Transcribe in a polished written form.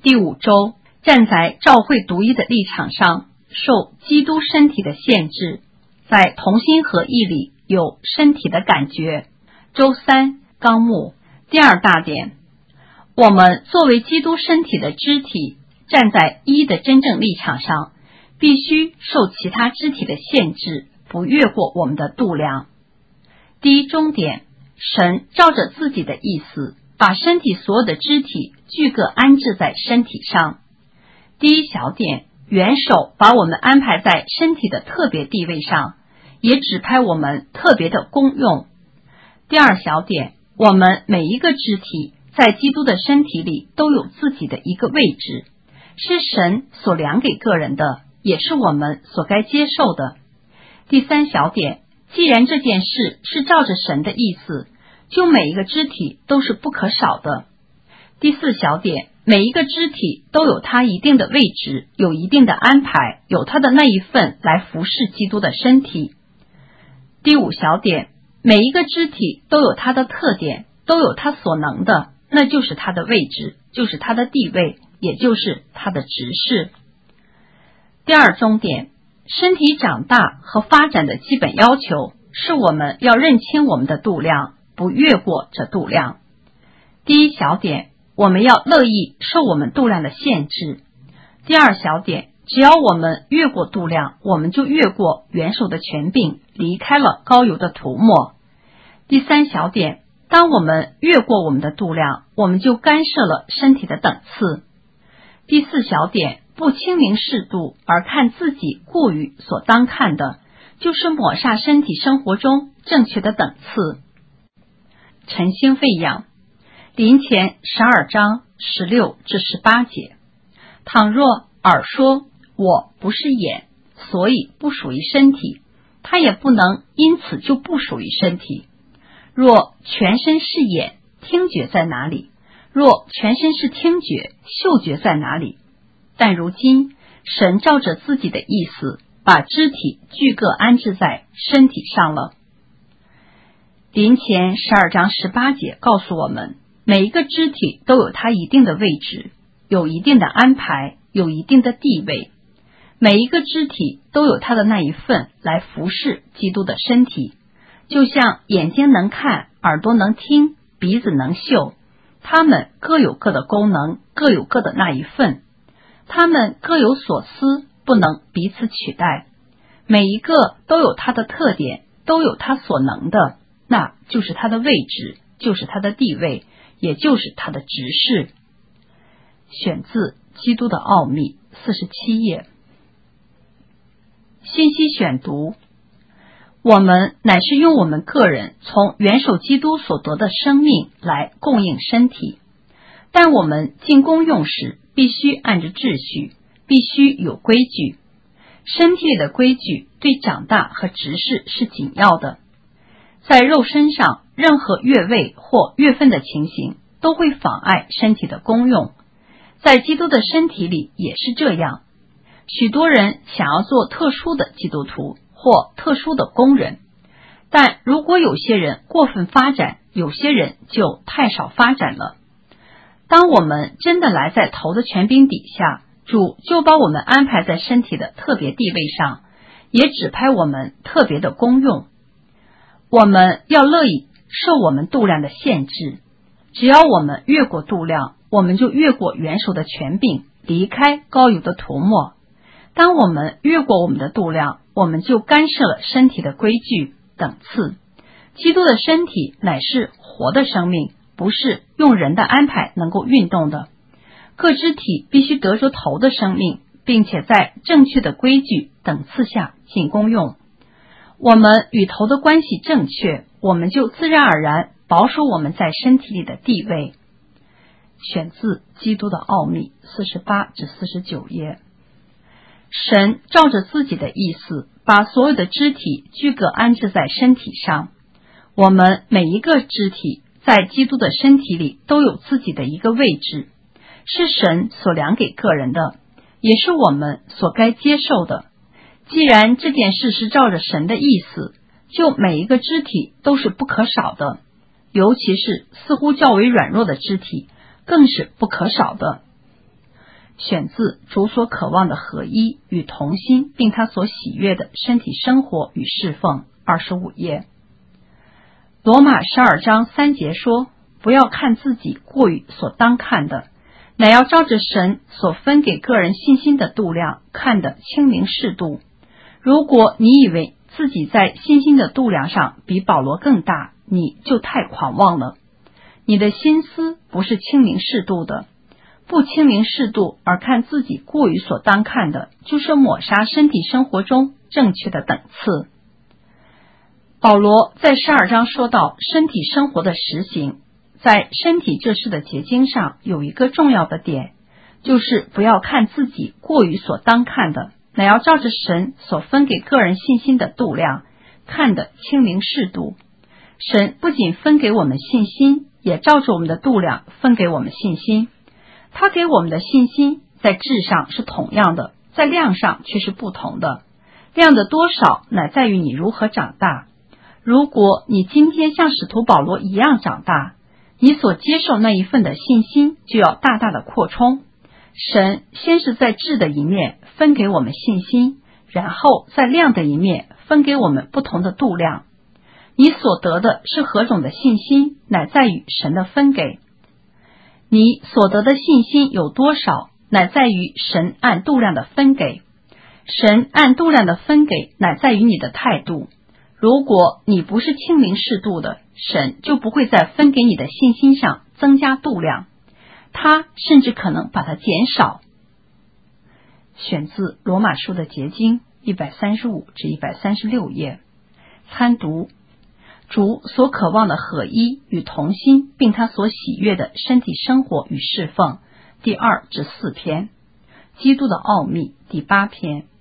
第5周，站在教会独一的立场上，受基督身体的限制，在同心合一里有身体的感觉。周3，纲目第2大点，我们作为基督身体的肢体，站在一的真正立场上，必须受其他肢体的限制，不越过我们的度量。第1中点，神照着自己的意思，把身体所有的肢体俱各安置在身体上。第1小点，元首把我们安排在身体的特别地位上，也指派我们特别的功用。第2小点，我们每一个肢体在基督的身体里都有自己的一个位置，是神所量给个人的，也是我们所该接受的。第3小点，既然这件事是照着神的意思，就每一个肢体都是不可少的。第4小点，每一个肢体都有它一定的位置，有一定的安排，有它的那一份来服侍基督的身体。第5小点，每一个肢体都有它的特点，都有它所能的，那就是它的位置，就是它的地位，也就是它的职事。第2中点，身体长大和发展的基本要求，是我们要认清我们的度量，不越过这度量。第1小点，我们要乐意受我们度量的限制。第2小点，只要我们越过度量，我们就越过元首的权柄，离开了膏油的涂抹。第3小点，当我们越过我们的度量，我们就干涉了身体的等次。第4小点，不清明适度而看自己过于所当看的，就是抹煞身体生活中正确的等次。晨星喂养，林前12章16至18节。倘若耳说我不是眼，所以不属于身体，它也不能因此就不属于身体。若全身是眼，听觉在哪里？若全身是听觉，嗅觉在哪里？但如今神照着自己的意思，把肢体俱各安置在身体上了。林前12章18节告诉我们，每一个肢体都有它一定的位置，有一定的安排，有一定的地位。每一个肢体都有它的那一份来服侍基督的身体，就像眼睛能看，耳朵能听，鼻子能嗅，它们各有各的功能，各有各的那一份，它们各有所思，不能彼此取代。每一个都有它的特点，都有它所能的，那就是它的位置，就是它的地位，也就是它的职事。选自《基督的奥秘》47页。信息选读，我们乃是用我们个人从元首基督所得的生命来供应身体，但我们进功用时必须按着秩序，必须有规矩。身体里的规矩对长大和执事是紧要的。在肉身上，任何越位或越分的情形都会妨碍身体的功用。在基督的身体里也是这样。许多人想要做特殊的基督徒或特殊的工人，但如果有些人过分发展，有些人就太少发展了。当我们真的来在头的权柄底下，主就把我们安排在身体的特别地位上，也指派我们特别的功用。我们要乐意受我们度量的限制，只要我们越过度量，我们就越过元首的权柄，离开膏油的涂抹。当我们越过我们的度量，我们就干涉了身体的规矩等次。基督的身体乃是活的生命，不是用人的安排能够运动的。各肢体必须得着头的生命，并且在正确的规矩等次下进功用。我们与头的关系正确，我们就自然而然保守我们在身体里的地位。选自《基督的奥秘》48至49页。神照着自己的意思，把所有的肢体俱各安置在身体上。我们每一个肢体在基督的身体里都有自己的一个位置，是神所量给个人的，也是我们所该接受的。既然这件事是照着神的意思，就每一个肢体都是不可少的，尤其是似乎较为软弱的肢体，更是不可少的。 选自主所渴望的合一与同心，并他所喜悦的身体生活与侍奉，25页。罗马12章3节说，不要看自己过于所当看的，乃要照着神所分给个人信心的度量看得清明适度。如果你以为自己在信心的度量上比保罗更大，你就太狂妄了。你的心思不是清明适度的，不清明适度而看自己过于所当看的，就是抹杀身体生活中正确的等次。保罗在12章说到身体生活的实行，在身体这事的结晶上有一个重要的点，就是不要看自己过于所当看的，乃要照着神所分给个人信心的度量看得清明适度。神不仅分给我们信心，也照着我们的度量分给我们信心。他给我们的信心在质上是同样的，在量上却是不同的。量的多少乃在于你如何长大。如果你今天像使徒保罗一样长大，你所接受那一份的信心就要大大的扩充。神先是在质的一面分给我们信心，然后在量的一面分给我们不同的度量。你所得的是何种的信心，乃在于神的分给。你所得的信心有多少，乃在于神按度量的分给。神按度量的分给，乃在于你的态度。如果你不是清明适度的，神就不会在分给你的信心上增加度量，他甚至可能把它减少。选自罗马书的结晶135至136页。参读主所渴望的合一与同心，并他所喜悦的身体生活与侍奉，第2至4篇。基督的奥秘，第8篇。